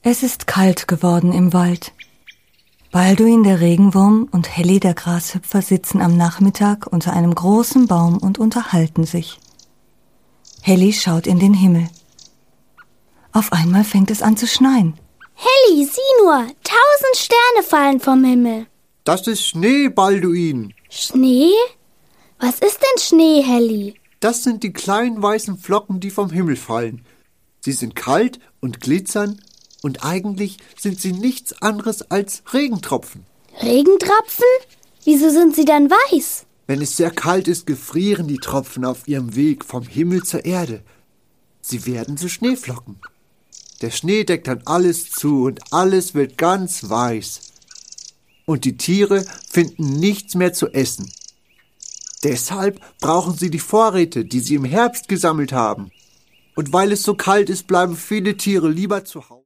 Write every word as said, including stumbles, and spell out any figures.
Es ist kalt geworden im Wald. Balduin der Regenwurm und Helly der Grashüpfer sitzen am Nachmittag unter einem großen Baum und unterhalten sich. Helly schaut in den Himmel. Auf einmal fängt es an zu schneien. Helly, sieh nur, tausend Sterne fallen vom Himmel. Das ist Schnee, Balduin. Schnee? Was ist denn Schnee, Helly? Das sind die kleinen weißen Flocken, die vom Himmel fallen. Sie sind kalt und glitzern und eigentlich sind sie nichts anderes als Regentropfen. Regentropfen? Wieso sind sie dann weiß? Wenn es sehr kalt ist, gefrieren die Tropfen auf ihrem Weg vom Himmel zur Erde. Sie werden zu Schneeflocken. Der Schnee deckt dann alles zu und alles wird ganz weiß. Und die Tiere finden nichts mehr zu essen. Deshalb brauchen sie die Vorräte, die sie im Herbst gesammelt haben. Und weil es so kalt ist, bleiben viele Tiere lieber zu Hause.